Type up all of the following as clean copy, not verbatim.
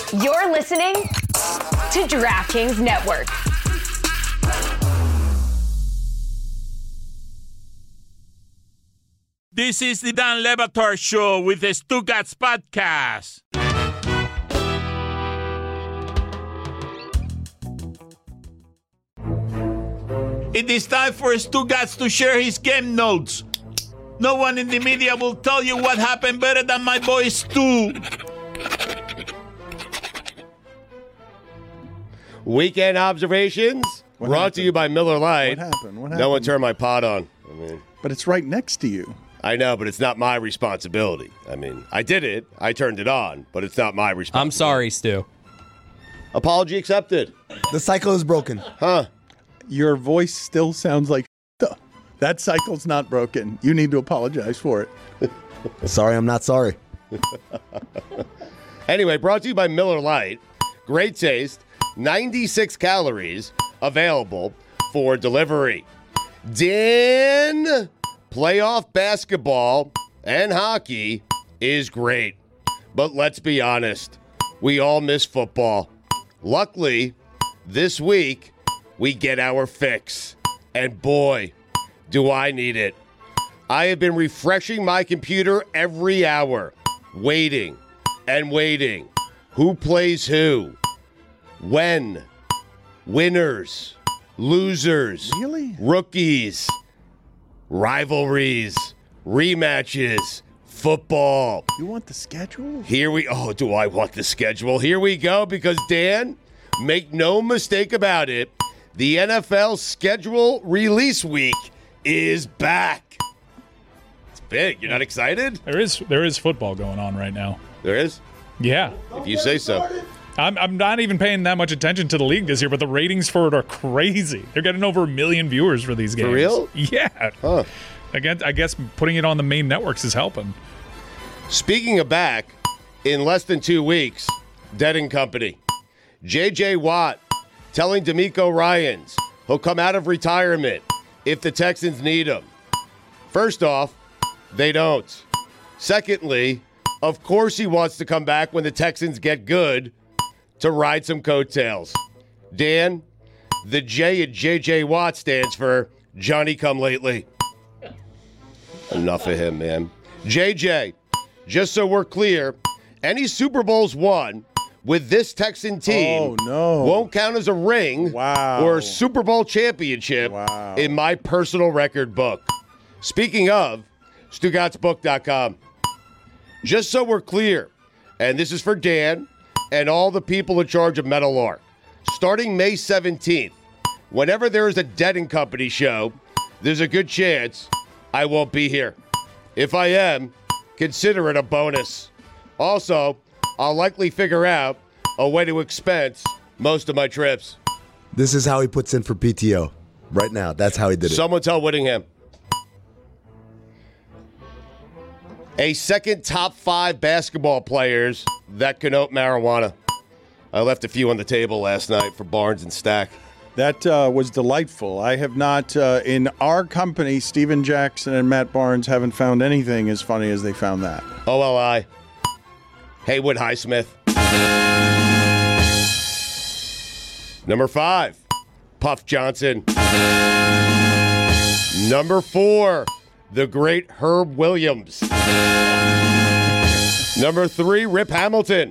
You're listening to DraftKings Network. This is the Dan Le Batard Show with the Stugats Podcast. It is time for Stugats to share his game notes. No one in the media will tell you what happened better than my boy Stu. Weekend observations brought to you by Miller Lite. What happened? No one turned my pot on. But it's right next to you. I know, but it's not my responsibility. I did it. I turned it on, but it's not my responsibility. I'm sorry, Stu. Apology accepted. The cycle is broken. Huh. Your voice still sounds like that cycle's not broken. You need to apologize for it. Sorry, I'm not sorry. Anyway, brought to you by Miller Lite. Great taste, 96 calories, available for delivery. Dan, playoff basketball and hockey is great. But let's be honest, we all miss football. Luckily, this week, we get our fix. And boy, do I need it. I have been refreshing my computer every hour, waiting and waiting. Who plays who? When? Winners? Losers? Really? Rookies? Rivalries? Rematches? Football? You want the schedule? Do I want the schedule? Here we go, because Dan, make no mistake about it, the NFL schedule release week is back. It's big. You're not excited? There is football going on right now. There is? Yeah. If you say so. I'm not even paying that much attention to the league this year, but the ratings for it are crazy. They're getting over 1 million viewers for these games. For real? Yeah. Huh. Again, I guess putting it on the main networks is helping. Speaking of back, in less than 2 weeks, Dead & Company. J.J. Watt telling D'Amico Ryans he'll come out of retirement if the Texans need him. First off, they don't. Secondly, of course he wants to come back when the Texans get good to ride some coattails. Dan, the J in J.J. Watt stands for Johnny Come Lately. Enough of him, man. JJ, just so we're clear, any Super Bowls won with this Texan team won't count as a ring or a Super Bowl championship in my personal record book. Speaking of, StuGatsBook.com. Just so we're clear, and this is for Dan and all the people in charge of Meadowlark, starting May 17th, whenever there is a Dead & Company show, there's a good chance I won't be here. If I am, consider it a bonus. Also, I'll likely figure out a way to expense most of my trips. This is how he puts in for PTO. Right now, that's how he did it. Someone tell Whittingham. A second top 5 basketball players that connote marijuana. I left a few on the table last night for Barnes and Stack. That was delightful. I have not, in our company, Steven Jackson and Matt Barnes haven't found anything as funny as they found that. OLI. Haywood Highsmith. Number 5, Puff Johnson. Number 4, the great Herb Williams. Number 3, Rip Hamilton.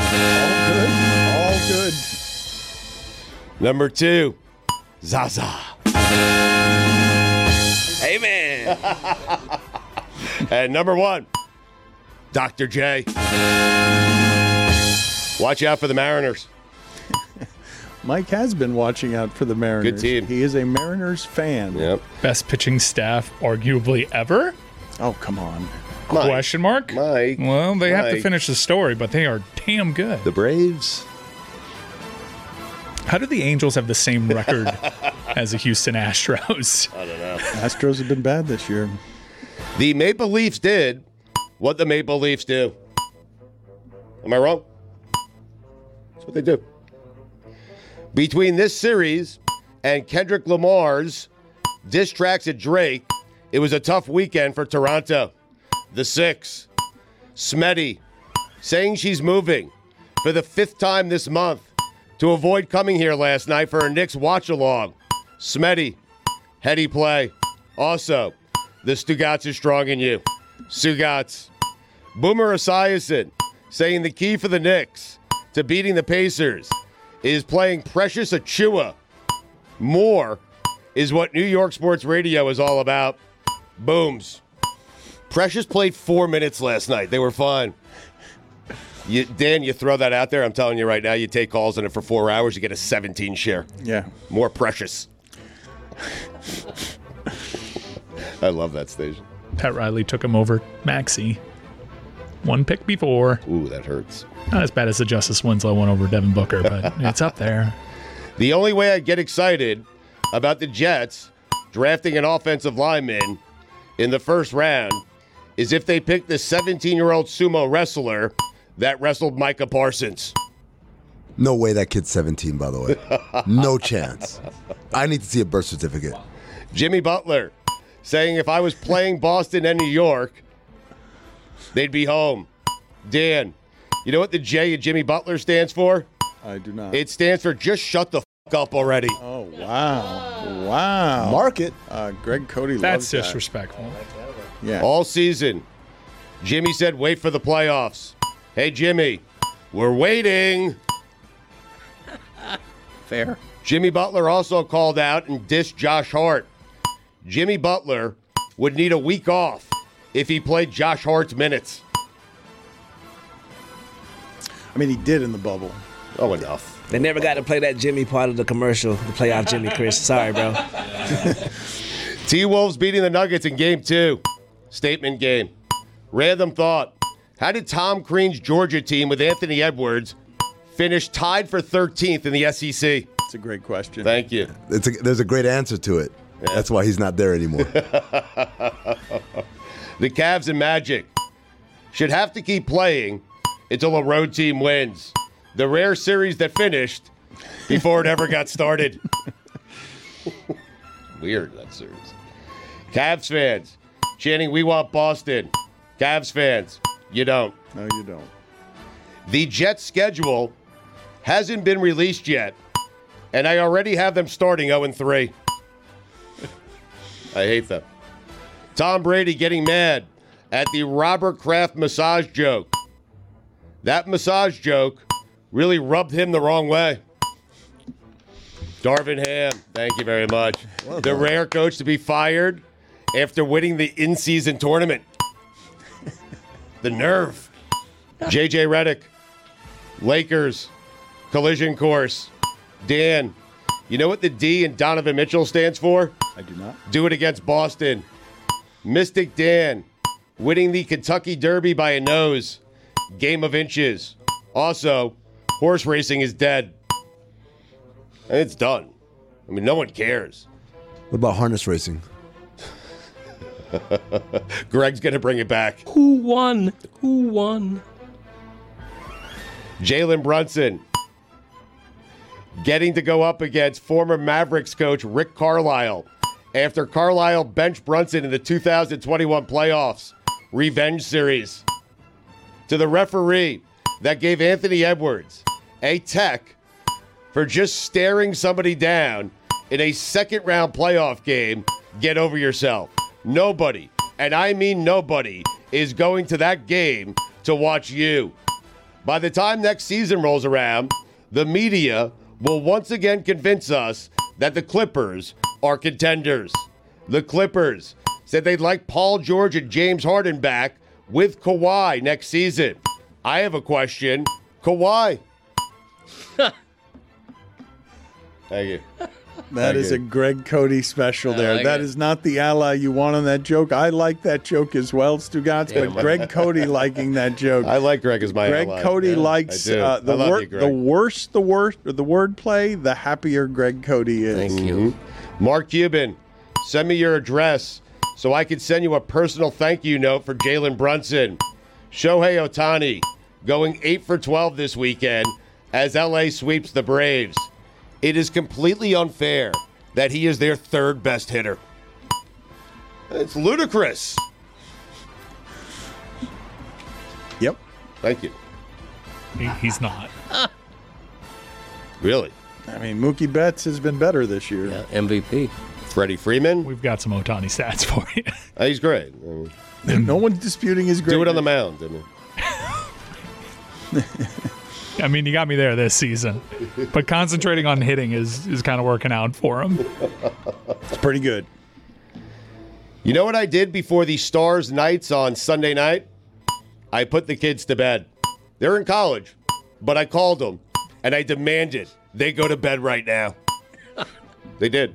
All good. Number 2, Zaza. Amen. And number 1, Dr. J. Watch out for the Mariners. Mike has been watching out for the Mariners. Good team. He is a Mariners fan. Yep. Best pitching staff, arguably ever? Oh, come on. Mike. Question mark? Mike. Well, they have to Mike. finish the story, but they are damn good. The Braves. How do the Angels have the same record as the Houston Astros? I don't know. Astros have been bad this year. The Maple Leafs did what the Maple Leafs do. Am I wrong? That's what they do. Between this series and Kendrick Lamar's diss tracks at Drake, it was a tough weekend for Toronto. The Six, Smetty, saying she's moving, for the 5th time this month to avoid coming here last night for a Knicks watch-along. Smetty, heady play. Also, the Stugats is strong in you. Stugats. Boomer Esiason saying the key for the Knicks to beating the Pacers is playing Precious Achiuwa. More is what New York Sports Radio is all about. Booms. Precious played 4 minutes last night. They were fine. Dan, you throw that out there. I'm telling you right now, you take calls on it for 4 hours, you get a 17 share. Yeah. More Precious. I love that station. Pat Riley took him over Maxey. 1 pick before. Ooh, that hurts. Not as bad as the Justice Winslow one over Devin Booker, but it's up there. The only way I get excited about the Jets drafting an offensive lineman in the first round is if they pick the 17-year-old sumo wrestler that wrestled Micah Parsons. No way that kid's 17, by the way. No chance. I need to see a birth certificate. Jimmy Butler saying if I was playing Boston and New York, they'd be home. Dan, you know what the J in Jimmy Butler stands for? I do not. It stands for just shut the f*** up already. Oh, wow. Wow. Mark it. Greg Cody That's loves that. disrespectful. Yeah. All season, Jimmy said wait for the playoffs. Hey, Jimmy, we're waiting. Fair. Jimmy Butler also called out and dissed Josh Hart. Jimmy Butler would need a week off if he played Josh Hart's minutes. I mean, he did in the bubble. Oh, enough. They never got to play that Jimmy part of the commercial, the playoff Jimmy, Chris. Sorry, bro. T-Wolves beating the Nuggets in Game 2. Statement game. Random thought. How did Tom Crean's Georgia team with Anthony Edwards finish tied for 13th in the SEC? It's a great question. Thank you. There's a great answer to it. Yeah. That's why he's not there anymore. The Cavs and Magic should have to keep playing until a road team wins. The rare series that finished before it ever got started. Weird, that series. Cavs fans chanting, "We want Boston." Cavs fans, you don't. No, you don't. The Jets schedule hasn't been released yet, and I already have them starting 0-3. I hate them. Tom Brady getting mad at the Robert Kraft massage joke. That massage joke really rubbed him the wrong way. Darvin Ham, thank you very much. Well the done. rare coach to be fired after winning the in-season tournament. The nerve. JJ Redick, Lakers, collision course. Dan, you know what the D in Donovan Mitchell stands for? I do not. Do it against Boston. Mystic Dan, winning the Kentucky Derby by a nose. Game of inches. Also, horse racing is dead. And it's done. I mean, no one cares. What about harness racing? Greg's going to bring it back. Who won? Who won? Jalen Brunson getting to go up against former Mavericks coach Rick Carlisle after Carlisle benched Brunson in the 2021 playoffs. Revenge series. To the referee that gave Anthony Edwards a tech for just staring somebody down in a second-round playoff game, get over yourself. Nobody, and I mean nobody, is going to that game to watch you. By the time next season rolls around, the media will once again convince us that the Clippers are contenders. The Clippers said they'd like Paul George and James Harden back with Kawhi next season. I have a question. Kawhi. Thank you. That is a Greg Cody special there. like That it. is not the ally you want on that joke. I like that joke as well, Stugotz, but Greg Cody liking that joke. I like Greg as my Greg ally. Cody Yeah, likes I do. I love you, Greg. the wordplay, the happier Greg Cody is. Thank you. Mark Cuban, send me your address so I can send you a personal thank you note for Jalen Brunson. Shohei Ohtani going 8 for 12 this weekend as LA sweeps the Braves. It is completely unfair that he is their third best hitter. It's ludicrous. Yep. Thank you. He's not. Really? I mean, Mookie Betts has been better this year. Yeah, MVP. Freddie Freeman? We've got some Ohtani stats for you. He's great. No one's disputing his greatness. Do it on the mound. I mean, you got me there this season. But concentrating on hitting is kind of working out for him. It's pretty good. You know what I did before the Stars Knights on Sunday night? I put the kids to bed. They're in college, but I called them, and I demanded they go to bed right now. They did.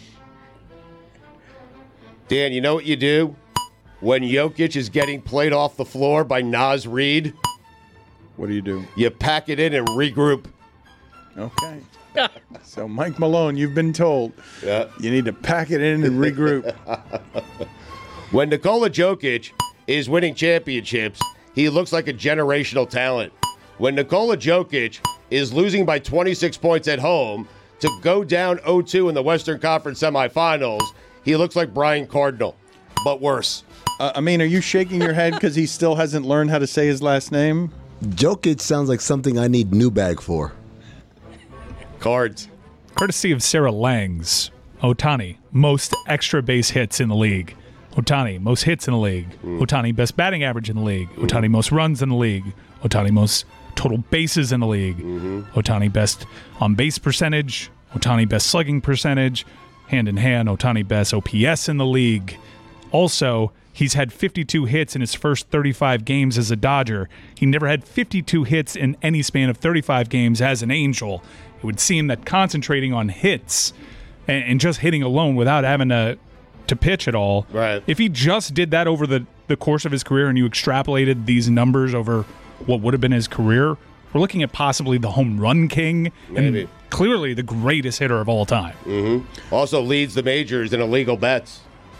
Dan, you know what you do when Jokic is getting played off the floor by Naz Reid? What do you do? You pack it in and regroup. Okay. So, Mike Malone, you've been told you need to pack it in and regroup. When Nikola Jokic is winning championships, he looks like a generational talent. When Nikola Jokic is losing by 26 points at home to go down 0-2 in the Western Conference semifinals, he looks like Brian Cardinal, but worse. I mean, are you shaking your head because he still hasn't learned how to say his last name? Jokic sounds like something I need new bag for. Cards. Courtesy of Sarah Langs, Ohtani, most extra base hits in the league. Ohtani, most hits in the league. Ohtani, best batting average in the league. Ohtani, most runs in the league. Ohtani, most total bases in the league. Ohtani, best on-base percentage. Ohtani, best slugging percentage. Hand in hand, Ohtani, best OPS in the league. Also, he's had 52 hits in his first 35 games as a Dodger. He never had 52 hits in any span of 35 games as an Angel. It would seem that concentrating on hits and just hitting alone without having to pitch at all, right? If he just did that over the course of his career and you extrapolated these numbers over what would have been his career, we're looking at possibly the home run king. Maybe. And clearly the greatest hitter of all time. Also leads the majors in illegal bets.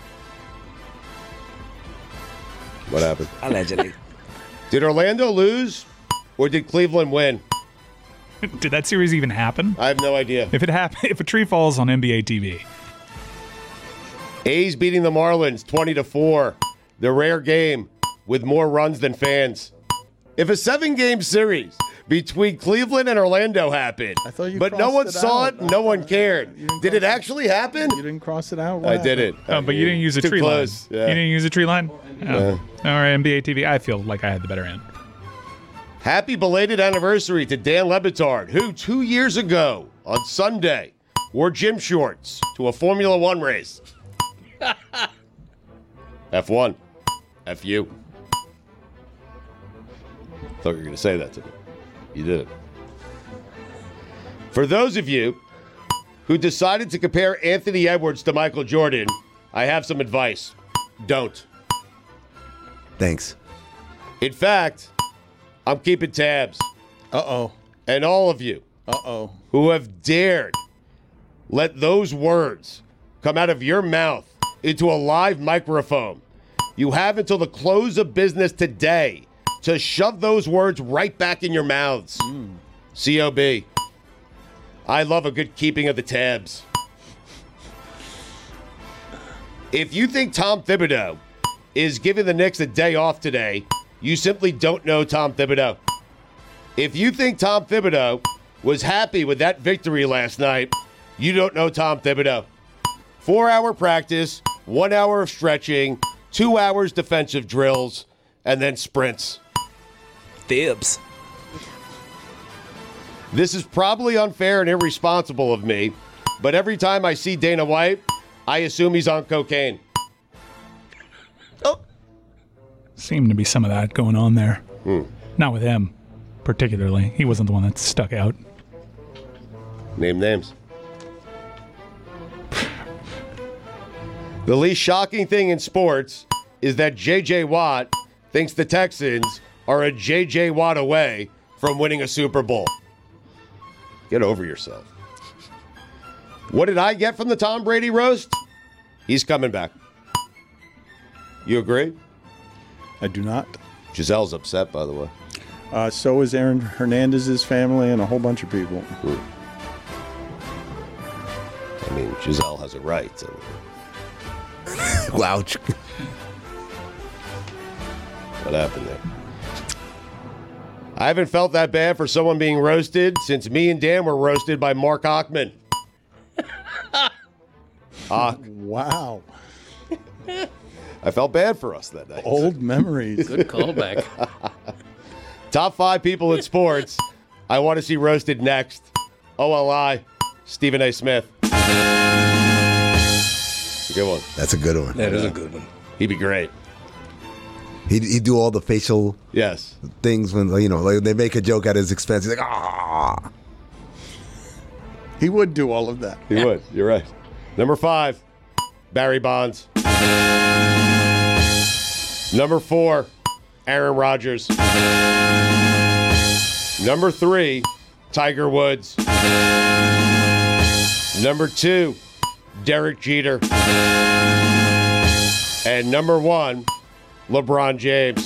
What happened? Allegedly. Did Orlando lose or did Cleveland win? Did that series even happen? I have no idea. If it happened, if a tree falls on NBA TV. A's beating the Marlins 20-4. The rare game with more runs than fans. If a 7-game series between Cleveland and Orlando happened, but no one saw it, no one cared. Did it actually happen? You didn't cross it out? I did it. Oh, but you didn't use a Too tree close. line. Yeah. You didn't use a tree line? Oh. All right, NBA TV. I feel like I had the better end. Happy belated anniversary to Dan Le Batard, who 2 years ago on Sunday wore gym shorts to a Formula One race. F1. F-U. Thought you were going to say that to me. You didn't. For those of you who decided to compare Anthony Edwards to Michael Jordan, I have some advice. Don't. Thanks. In fact, I'm keeping tabs. Uh-oh. And all of you who have dared let those words come out of your mouth into a live microphone, you have until the close of business today to shove those words right back in your mouths. COB. I love a good keeping of the tabs. If you think Tom Thibodeau is giving the Knicks a day off today, you simply don't know Tom Thibodeau. If you think Tom Thibodeau was happy with that victory last night, you don't know Tom Thibodeau. 4-hour practice, 1 hour of stretching, 2 hours defensive drills, and then sprints. Thibs. This is probably unfair and irresponsible of me, but every time I see Dana White, I assume he's on cocaine. Seemed to be some of that going on there. Not with him, particularly. He wasn't the one that stuck out. Name names. The least shocking thing in sports is that J.J. Watt thinks the Texans are a J.J. Watt away from winning a Super Bowl. Get over yourself. What did I get from the Tom Brady roast? He's coming back. You agree? I do not. Giselle's upset, by the way. So is Aaron Hernandez's family and a whole bunch of people. I mean, Giselle has a right. Ouch. What happened there? I haven't felt that bad for someone being roasted since me and Dan were roasted by Mark Ockman. Wow. I felt bad for us that night. Old memories. Good callback. Top 5 people in sports I want to see roasted next. OLI, Stephen A. Smith. Good one. That's a good one. That is a good one. He'd be great. He'd do all the facial Yes. things when, like they make a joke at his expense. He's like, ah. He would do all of that. He would. You're right. Number 5, Barry Bonds. Number 4, Aaron Rodgers. Number 3, Tiger Woods. Number 2, Derek Jeter. And number 1, LeBron James.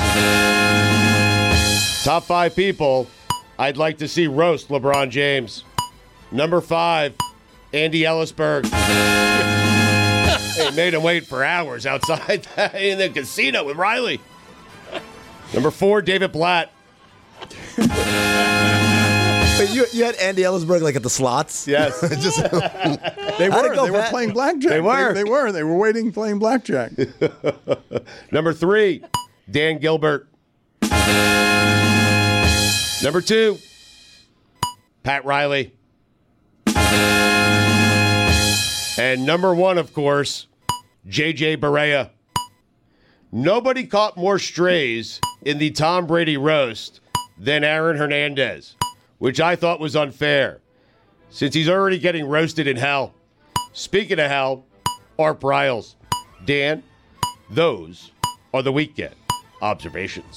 Top 5 people I'd like to see roast LeBron James. Number 5, Andy Ellisberg. They made him wait for hours outside in the casino with Riley. Number 4, David Blatt. But you had Andy Ellisberg like at the slots? Yes. Just, They How'd it were. go, They were Pat? playing blackjack. They were. They were. They were waiting, playing blackjack. Number 3, Dan Gilbert. Number 2, Pat Riley. And number 1, of course, JJ Barea. Nobody caught more strays in the Tom Brady roast than Aaron Hernandez, which I thought was unfair, since he's already getting roasted in hell. Speaking of hell, Art Briles. Dan, those are the weekend observations.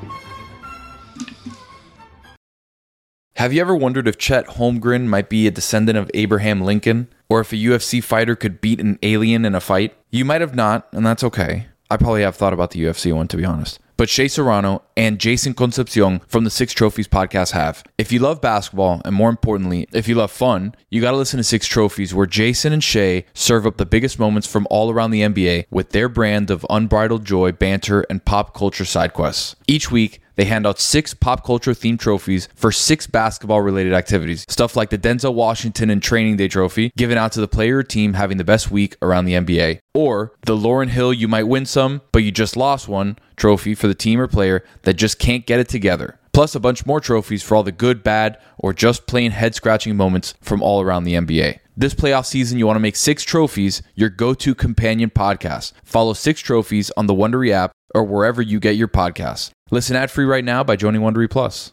Have you ever wondered if Chet Holmgren might be a descendant of Abraham Lincoln? Or if a UFC fighter could beat an alien in a fight? You might have not, and that's okay. I probably have thought about the UFC one, to be honest. But Shea Serrano and Jason Concepcion from the Six Trophies podcast have. If you love basketball, and more importantly, if you love fun, you gotta listen to Six Trophies, where Jason and Shea serve up the biggest moments from all around the NBA with their brand of unbridled joy, banter, and pop culture side quests. Each week, they hand out 6 pop culture themed trophies for 6 basketball related activities. Stuff like the Denzel Washington and Training Day trophy, given out to the player or team having the best week around the NBA. Or the Lauryn Hill You Might Win Some, But You Just Lost One trophy for the team or player that just can't get it together. Plus a bunch more trophies for all the good, bad, or just plain head-scratching moments from all around the NBA. This playoff season, you want to make 6 Trophies your go-to companion podcast. Follow 6 Trophies on the Wondery app or wherever you get your podcasts. Listen ad-free right now by joining Wondery Plus.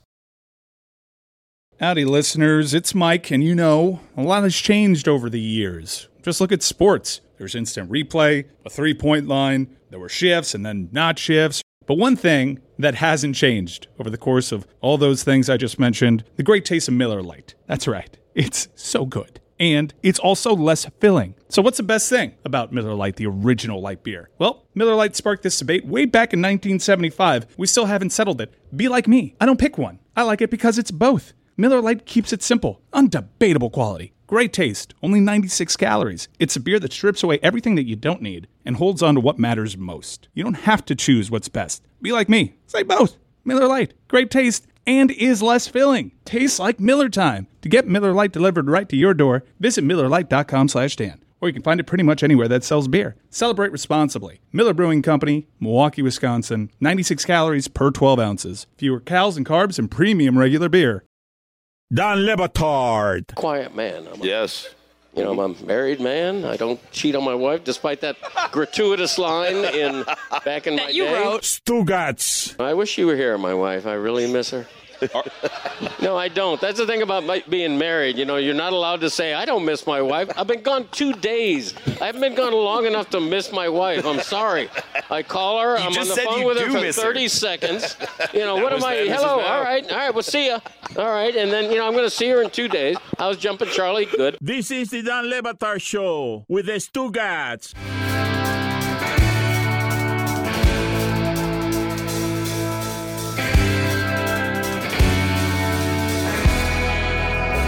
Howdy, listeners. It's Mike, and a lot has changed over the years. Just look at sports. There's instant replay, a three-point line, there were shifts and then not shifts. But one thing that hasn't changed over the course of all those things I just mentioned, the great taste of Miller Lite. That's right. It's so good. And it's also less filling. So what's the best thing about Miller Lite, the original light beer? Well, Miller Lite sparked this debate way back in 1975. We still haven't settled it. Be like me. I don't pick one. I like it because it's both. Miller Lite keeps it simple. Undebatable quality. Great taste. Only 96 calories. It's a beer that strips away everything that you don't need and holds on to what matters most. You don't have to choose what's best. Be like me. Say both. Miller Lite. Great taste and is less filling. Tastes like Miller time. To get Miller Lite delivered right to your door, visit MillerLite.com/Dan. Or you can find it pretty much anywhere that sells beer. Celebrate responsibly. Miller Brewing Company, Milwaukee, Wisconsin. 96 calories per 12 ounces. Fewer calories and carbs and premium regular beer. Don Le Batard. Quiet man. Yes. I'm a married man. I don't cheat on my wife, despite that gratuitous line back in my day. Stugats. I wish you were here, my wife. I really miss her. No, I don't. That's the thing about being married. You're not allowed to say, I don't miss my wife. I've been gone 2 days. I haven't been gone long enough to miss my wife. I'm sorry. I call her. I'm on the phone with her for 30 seconds. What am I? Hello. All right. We'll see ya. All right. And then, I'm going to see her in 2 days. How's Jumpin' Charlie? Good. This is the Don Le Batard Show with the Stugats.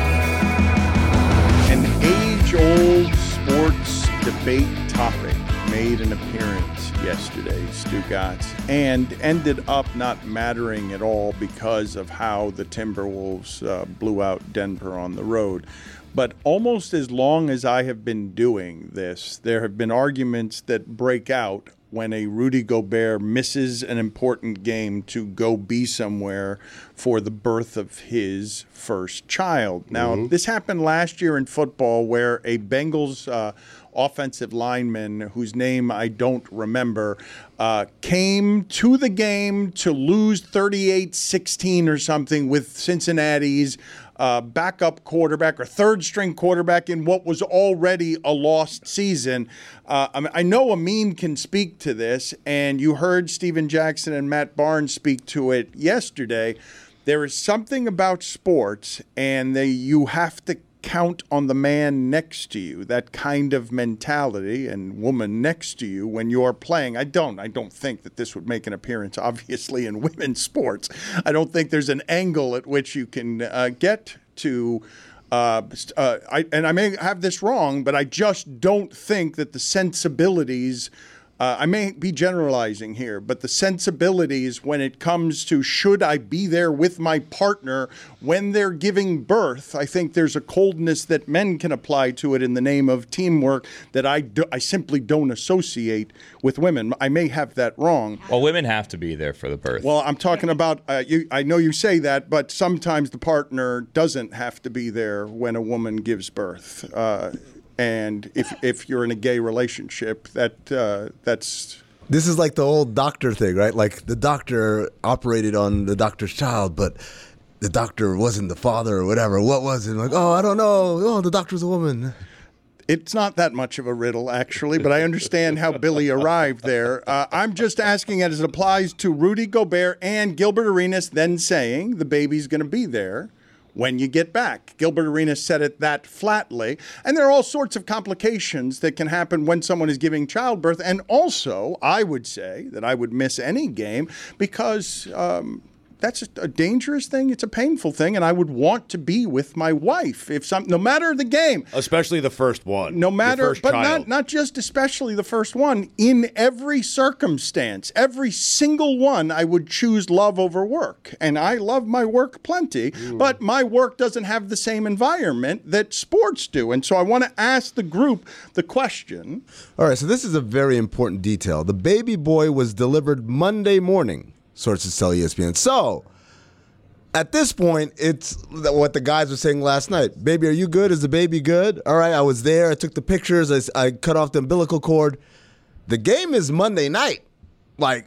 Age-old sports debate topic. made an appearance yesterday, Stugotz, and ended up not mattering at all because of how the Timberwolves blew out Denver on the road. But almost as long as I have been doing this, there have been arguments that break out when a Rudy Gobert misses an important game to go be somewhere for the birth of his first child. Now, this happened last year in football where a Bengals offensive lineman, whose name I don't remember, came to the game to lose 38-16 or something with Cincinnati's backup quarterback or third-string quarterback in what was already a lost season. I know Amin can speak to this, and you heard Steven Jackson and Matt Barnes speak to it yesterday. There is something about sports, and you have to count on the man next to you, that kind of mentality and woman next to you when you're playing. I don't think that this would make an appearance, obviously, in women's sports. I don't think there's an angle at which you can get to, and I may have this wrong, but I just don't think that the sensibilities, I may be generalizing here, but the sensibilities when it comes to should I be there with my partner when they're giving birth, I think there's a coldness that men can apply to it in the name of teamwork that I simply don't associate with women. I may have that wrong. Well, women have to be there for the birth. Well, I'm talking about, I know you say that, but sometimes the partner doesn't have to be there when a woman gives birth. And if you're in a gay relationship, that's... This is like the old doctor thing, right? Like the doctor operated on the doctor's child, but the doctor wasn't the father or whatever. What was it? Like, I don't know. Oh, the doctor's a woman. It's not that much of a riddle, actually, but I understand how Billy arrived there. I'm just asking as it applies to Rudy Gobert and Gilbert Arenas then saying the baby's going to be there when you get back. Gilbert Arenas said it that flatly. And there are all sorts of complications that can happen when someone is giving childbirth. And also, I would say that I would miss any game because that's a dangerous thing. It's a painful thing. And I would want to be with my wife no matter the game. Especially the first one. No matter, but child. not just especially the first one. In every circumstance, every single one, I would choose love over work. And I love my work plenty, but my work doesn't have the same environment that sports do. And so I want to ask the group the question. All right, so this is a very important detail. The baby boy was delivered Monday morning, sources tell ESPN. So, at this point, it's what the guys were saying last night. Baby, are you good? Is the baby good? All right, I was there. I took the pictures. I cut off the umbilical cord. The game is Monday night. Like,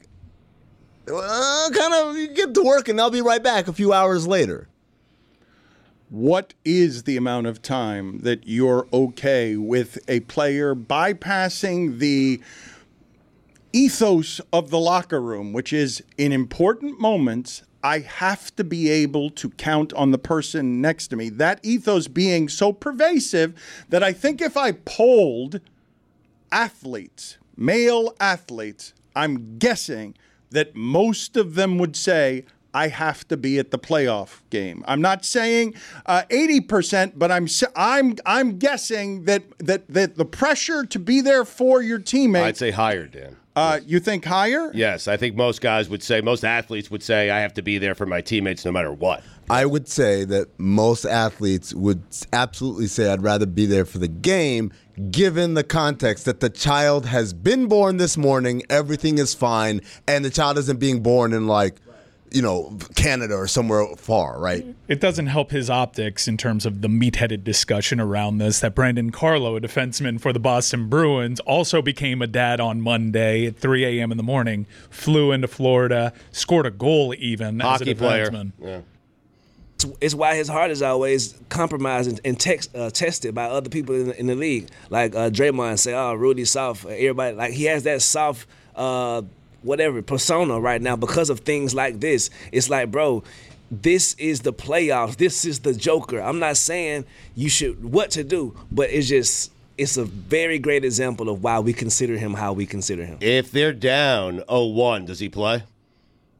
you get to work and I'll be right back a few hours later. What is the amount of time that you're okay with a player bypassing the ethos of the locker room, which is in important moments, I have to be able to count on the person next to me. That ethos being so pervasive that I think if I polled athletes, male athletes, I'm guessing that most of them would say, I have to be at the playoff game. I'm not saying 80%, but I'm guessing that the pressure to be there for your teammate. I'd say higher, Dan. You think higher? Yes, I think most athletes would say I have to be there for my teammates no matter what. I would say that most athletes would absolutely say I'd rather be there for the game, given the context that the child has been born this morning, everything is fine, and the child isn't being born in Canada or somewhere far, right? It doesn't help his optics in terms of the meat-headed discussion around this that Brandon Carlo, a defenseman for the Boston Bruins, also became a dad on Monday at 3 a.m. in the morning, flew into Florida, scored a goal even Hockey as a defenseman. Player. Yeah. It's why his heart is always compromised and tested by other people in the league. Like Draymond say, Rudy's soft. Everybody, like he has that soft persona right now because of things like this. It's like, bro, this is the playoffs. This is the Joker. I'm not saying you should what to do, but it's a very great example of why we consider him how we consider him. If they're down 0-1, does he play?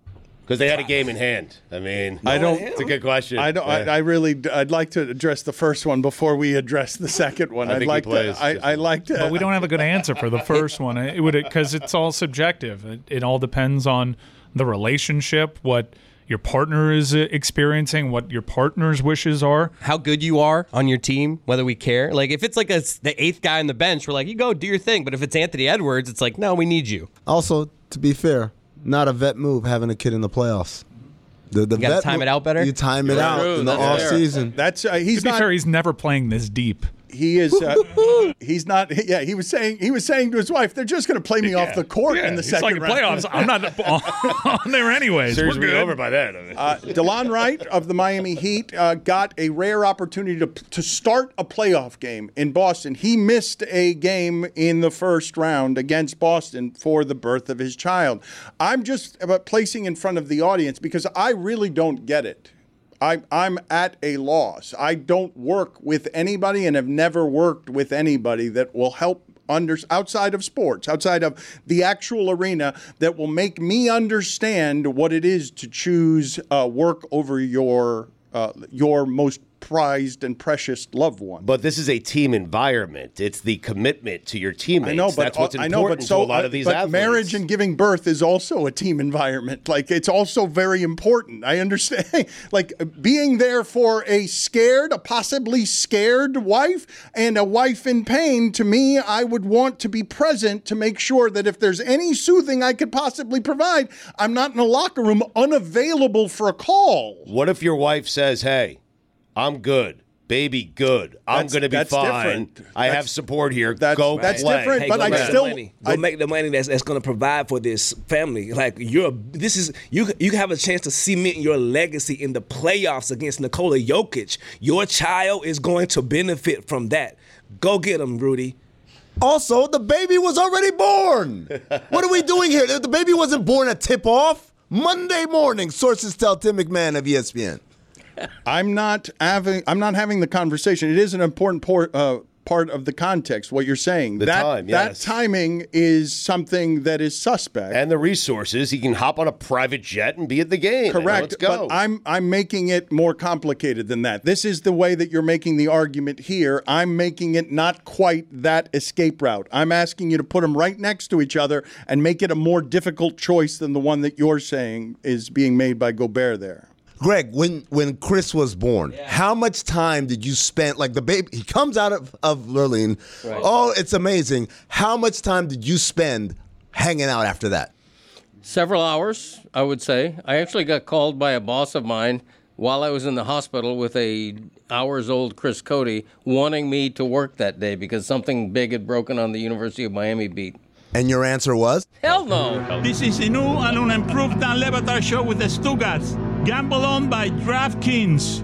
Because they had a game in hand. I mean, it's a good question. I'd like to address the first one before we address the second one. I'd like to. But we don't have a good answer for the first one. It would, because it's all subjective. It all depends on the relationship, what your partner is experiencing, what your partner's wishes are. How good you are on your team, whether we care. Like, if it's like the eighth guy on the bench, we're like, you go do your thing. But if it's Anthony Edwards, it's like, no, we need you. Also, to be fair, not a vet move having a kid in the playoffs. You got to time it out better? You time it out in the off season. That's to be fair, he's never playing this deep. He is. He's not. Yeah, he was saying to his wife, "They're just going to play me off the court in the second round." Playoffs. I'm not on there anyways. Series We're will be good. over by then. DeLon Wright of the Miami Heat got a rare opportunity to start a playoff game in Boston. He missed a game in the first round against Boston for the birth of his child. I'm just placing in front of the audience because I really don't get it. I'm at a loss. I don't work with anybody and have never worked with anybody that will help outside of sports, outside of the actual arena, that will make me understand what it is to choose work over your most prized and precious loved one. But this is a team environment. It's the commitment to your teammates. I know, but that's what's important to a lot of these athletes. Marriage and giving birth is also a team environment. Like, it's also very important. I understand. Like, being there for a possibly scared wife and a wife in pain, to me, I would want to be present to make sure that if there's any soothing I could possibly provide, I'm not in a locker room unavailable for a call. What if your wife says, hey, I'm good. Baby, good. I'm going to be fine. I have support here. Go play. That's different, hey, but I still make the money that's going to provide for this family. Like, you have a chance to cement your legacy in the playoffs against Nikola Jokic. Your child is going to benefit from that. Go get him, Rudy. Also, the baby was already born. What are we doing here? The baby wasn't born at tip-off. Monday morning, sources tell Tim McMahon of ESPN. I'm not having the conversation. It is an important part of the context, what you're saying. That timing is something that is suspect. And the resources, he can hop on a private jet and be at the game. Correct. Let's go. But I'm making it more complicated than that. This is the way that you're making the argument here. I'm making it not quite that escape route. I'm asking you to put them right next to each other and make it a more difficult choice than the one that you're saying is being made by Gobert there. Greg, when Chris was born, how much time did you spend, like the baby, he comes out of Lurleen. Right. Oh, it's amazing. How much time did you spend hanging out after that? Several hours, I would say. I actually got called by a boss of mine while I was in the hospital with a hours-old Chris Cody wanting me to work that day because something big had broken on the University of Miami beat. And your answer was? Hell no. This is the new and unimproved Dan Le Batard Show with the Stugats. Gamble on by DraftKings.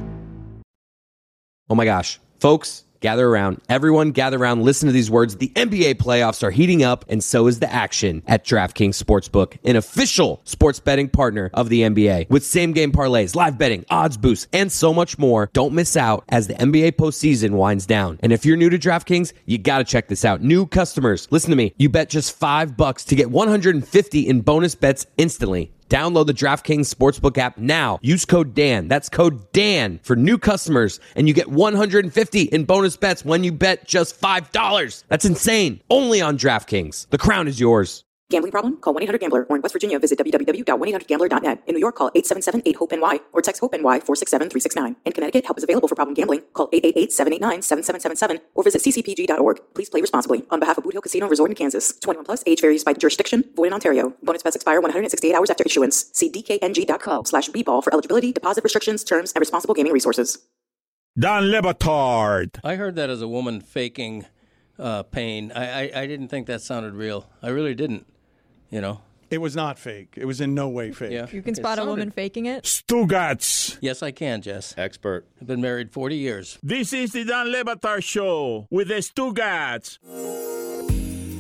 Oh my gosh. Folks, gather around. Everyone gather around. Listen to these words. The NBA playoffs are heating up, and so is the action at DraftKings Sportsbook, an official sports betting partner of the NBA. With same-game parlays, live betting, odds boosts, and so much more, don't miss out as the NBA postseason winds down. And if you're new to DraftKings, you got to check this out. New customers, listen to me. You bet just $5 to get $150 in bonus bets instantly. Download the DraftKings Sportsbook app now. Use code DAN. That's code DAN for new customers, and you get $150 in bonus bets when you bet just $5. That's insane. Only on DraftKings. The crown is yours. Gambling problem? Call 1-800-GAMBLER, or in West Virginia, visit www.1800gambler.net. In New York, call 877-8-HOPE-NY or text HOPE-NY 467-369. In Connecticut, help is available for problem gambling. Call 888-789-7777 or visit ccpg.org. Please play responsibly. On behalf of Boot Hill Casino Resort in Kansas. 21 plus, age varies by jurisdiction. Void in Ontario. Bonus bets expire 168 hours after issuance. See dkng.co/bball for eligibility, deposit restrictions, terms, and responsible gaming resources. Dan Le Batard. I heard that as a woman faking pain. I didn't think that sounded real. I really didn't. You know, it was not fake. It was in no way fake. Yeah. You can spot a woman faking it? Stugats. Yes, I can, Jess. Expert. I've been married 40 years. This is the Dan Le Batard Show with the Stugats.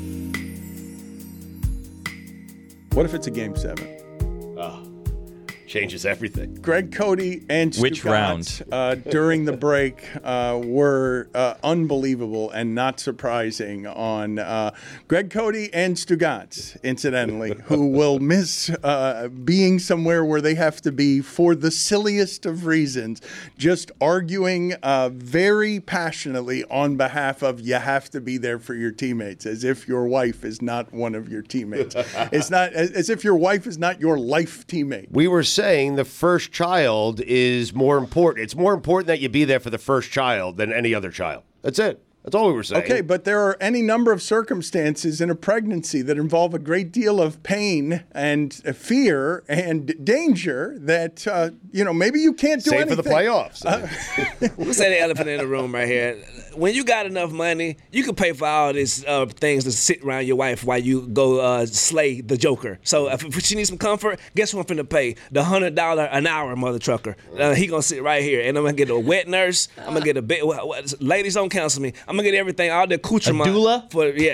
What if it's a Game 7? changes everything. Greg Cody and Which Stugotz, during the break were unbelievable and not surprising on Greg Cody and Stugotz, incidentally, who will miss being somewhere where they have to be for the silliest of reasons, just arguing very passionately on behalf of you have to be there for your teammates, as if your wife is not one of your teammates. It's not as if your wife is not your life teammate. We were saying the first child is more important. It's more important that you be there for the first child than any other child. That's it. That's all we were saying. Okay, but there are any number of circumstances in a pregnancy that involve a great deal of pain and fear and danger that, maybe you can't do Save anything. for the playoffs. Let's say the elephant in the room right here. When you got enough money, you can pay for all these things to sit around your wife while you go slay the Joker. So if she needs some comfort, guess who I'm finna pay? The $100 an hour mother trucker. He gonna sit right here, and I'm gonna get a wet nurse. I'm gonna get a bed. Ladies, don't counsel me. I'm gonna get everything, all the accoutrement. A doula?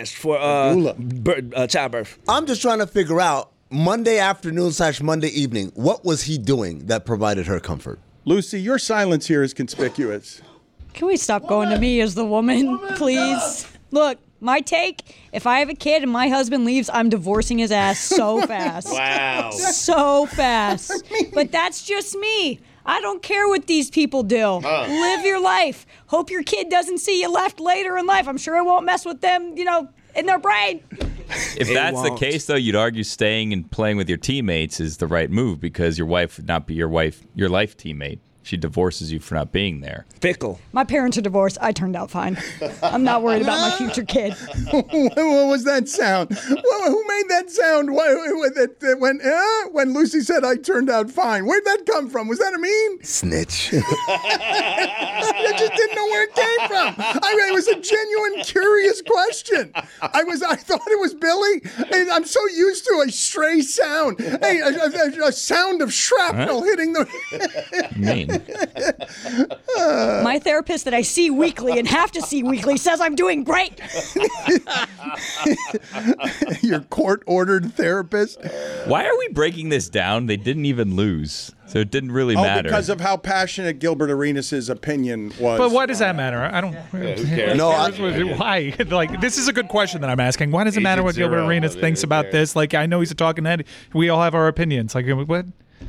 For childbirth. I'm just trying to figure out Monday afternoon / Monday evening, what was he doing that provided her comfort? Lucy, your silence here is conspicuous. Can we stop going to me as the woman, please? Look, my take, if I have a kid and my husband leaves, I'm divorcing his ass so fast. Wow. So fast. But that's just me. I don't care what these people do. Live your life. Hope your kid doesn't see you left later in life. I'm sure it won't mess with them, in their brain. If that's the case, though, you'd argue staying and playing with your teammates is the right move because your wife would not be your life teammate. She divorces you for not being there. Fickle. My parents are divorced. I turned out fine. I'm not worried about my future kid. What was that sound? Who made that sound when Lucy said I turned out fine? Where'd that come from? Was that a meme? Snitch. I just didn't know where it came from. It was a genuine, curious question. I thought it was Billy. And I'm so used to a stray sound. Hey, a sound of shrapnel hitting the... Mean. My therapist that I see weekly and have to see weekly says I'm doing great. Your court-ordered therapist? Why are we breaking this down? They didn't even lose, so it didn't really matter. Because of how passionate Gilbert Arenas' opinion was. But why does that matter? I don't. Who cares? No, why? Like, this is a good question that I'm asking. Why does it matter what Gilbert Arenas thinks about this? Like, I know he's a talking head. We all have our opinions. Like, what?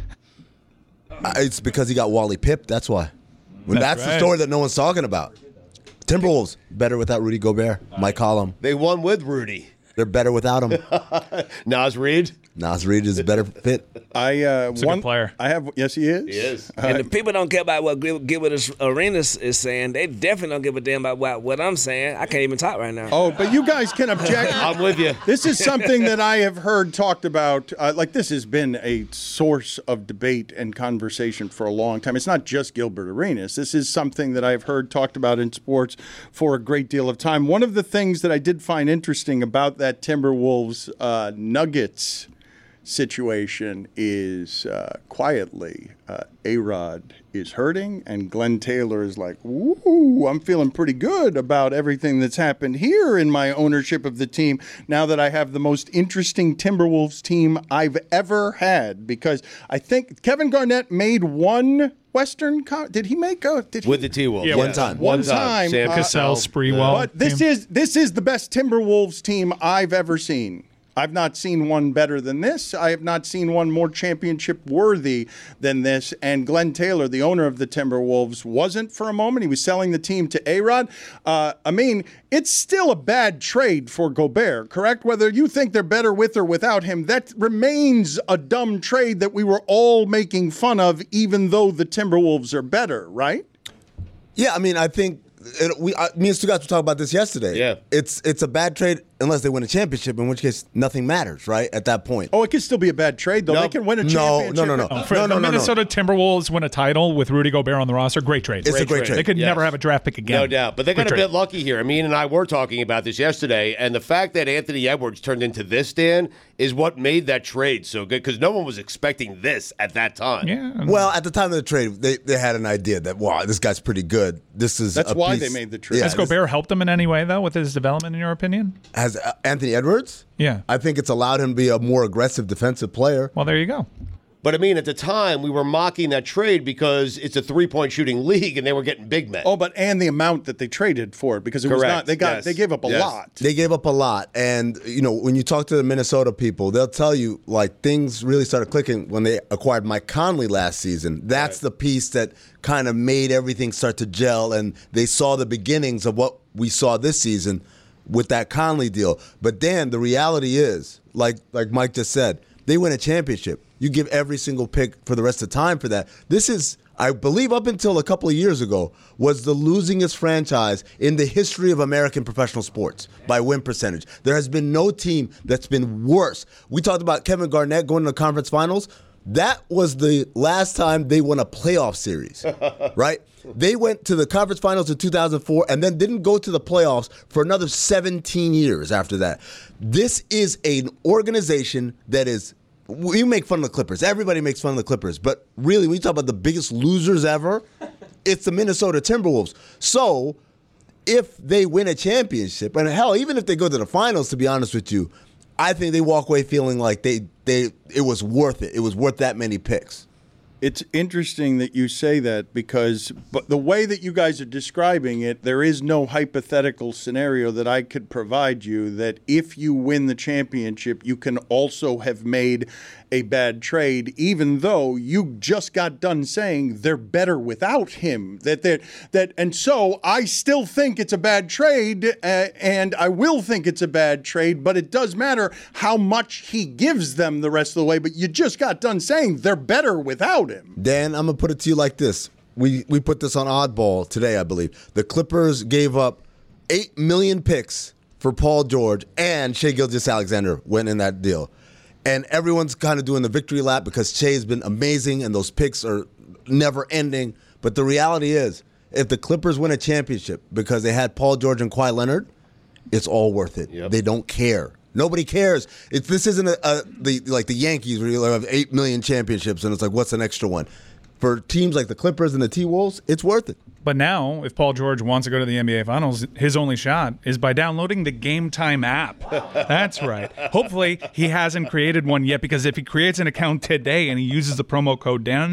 It's because he got Wally pipped. That's why. That's the story that no one's talking about. Timberwolves better without Rudy Gobert. Mike Collum. They won with Rudy. They're better without him. Naz Reid. Naz Reid is a better fit. He's a good player. Yes, he is. He is. And the people don't care about what Gilbert Arenas is saying. They definitely don't give a damn about what I'm saying. I can't even talk right now. Oh, but you guys can object. I'm with you. This is something that I have heard talked about. This has been a source of debate and conversation for a long time. It's not just Gilbert Arenas. This is something that I've heard talked about in sports for a great deal of time. One of the things that I did find interesting about that Timberwolves Nuggets situation is quietly A-Rod is hurting and Glenn Taylor is like, ooh, I'm feeling pretty good about everything that's happened here in my ownership of the team now that I have the most interesting Timberwolves team I've ever had, because I think Kevin Garnett made one Western did he make with the T-Wolves? Yeah, one time. One time. Sam Cassell, Sprewell. But this is the best Timberwolves team I've ever seen. I've not seen one better than this. I have not seen one more championship worthy than this. And Glenn Taylor, the owner of the Timberwolves, wasn't for a moment. He was selling the team to A-Rod. It's still a bad trade for Gobert, correct? Whether you think they're better with or without him, that remains a dumb trade that we were all making fun of, even though the Timberwolves are better, right? Yeah, I think me and Stu guys were talking about this yesterday. Yeah. It's a bad trade unless they win a championship, in which case nothing matters, right, at that point. Oh, it could still be a bad trade, though. No. They can win a championship. No. For the Minnesota Timberwolves win a title with Rudy Gobert on the roster, great trade. It's a great trade. They could never have a draft pick again. No doubt. But they got a bit lucky here. Amin and I were talking about this yesterday, and the fact that Anthony Edwards turned into this, Dan, is what made that trade so good, because no one was expecting this at that time. Yeah. Well, at the time of the trade, they had an idea that, wow, this guy's pretty good. That's why they made the trade. Yeah, Has Gobert helped him in any way, though, with his development, in your opinion? Has Anthony Edwards? Yeah. I think it's allowed him to be a more aggressive defensive player. Well, there you go. But I mean, at the time, we were mocking that trade because it's a 3-point shooting league, and they were getting big men. Oh, and the amount that they traded for it, because it was not. They gave up a lot. They gave up a lot, and when you talk to the Minnesota people, they'll tell you like things really started clicking when they acquired Mike Conley last season. That's the piece that kind of made everything start to gel, and they saw the beginnings of what we saw this season with that Conley deal. But Dan, the reality is, like Mike just said, they win a championship. You give every single pick for the rest of the time for that. This is, I believe up until a couple of years ago, was the losingest franchise in the history of American professional sports by win percentage. There has been no team that's been worse. We talked about Kevin Garnett going to the conference finals. That was the last time they won a playoff series, right? They went to the conference finals in 2004 and then didn't go to the playoffs for another 17 years after that. This is an organization that is, we make fun of the Clippers. Everybody makes fun of the Clippers. But really, when you talk about the biggest losers ever, it's the Minnesota Timberwolves. So if they win a championship, and hell, even if they go to the finals, to be honest with you, I think they walk away feeling like it was worth it. It was worth that many picks. It's interesting that you say that because the way that you guys are describing it, there is no hypothetical scenario that I could provide you that if you win the championship, you can also have made a bad trade, even though you just got done saying they're better without him. And so I still think it's a bad trade, and I will think it's a bad trade, but it does matter how much he gives them the rest of the way. But you just got done saying they're better without him. Dan, I'm going to put it to you like this. We put this on Oddball today, I believe. The Clippers gave up 8 million picks for Paul George, and Shai Gilgeous-Alexander went in that deal. And everyone's kind of doing the victory lap because Shai's been amazing and those picks are never ending. But the reality is, if the Clippers win a championship because they had Paul George and Kawhi Leonard, it's all worth it. Yep. They don't care. Nobody cares. This isn't like the Yankees where you have 8 million championships and it's like, what's an extra one? For teams like the Clippers and the T-Wolves, it's worth it. But now, if Paul George wants to go to the NBA Finals, his only shot is by downloading the Game Time app. That's right. Hopefully, he hasn't created one yet, because if he creates an account today and he uses the promo code Dan,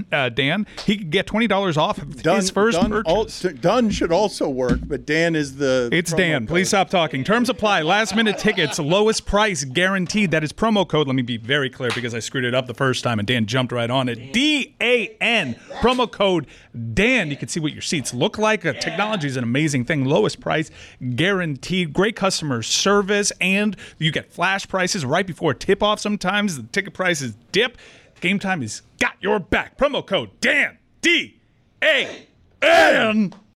he could get $20 off of his first purchase. Done should also work, but Dan is the It's Dan. Code. Please stop talking. Terms apply. Last-minute tickets, lowest price guaranteed. That is promo code. Let me be very clear because I screwed it up the first time and Dan jumped right on it. DAN. Promo code Dan. You can see what your seats look like. Technology is an amazing thing. Lowest price guaranteed. Great customer service, and you get flash prices right before tip-off. Sometimes the ticket prices dip. Game Time has got your back. Promo code Dan. DAN.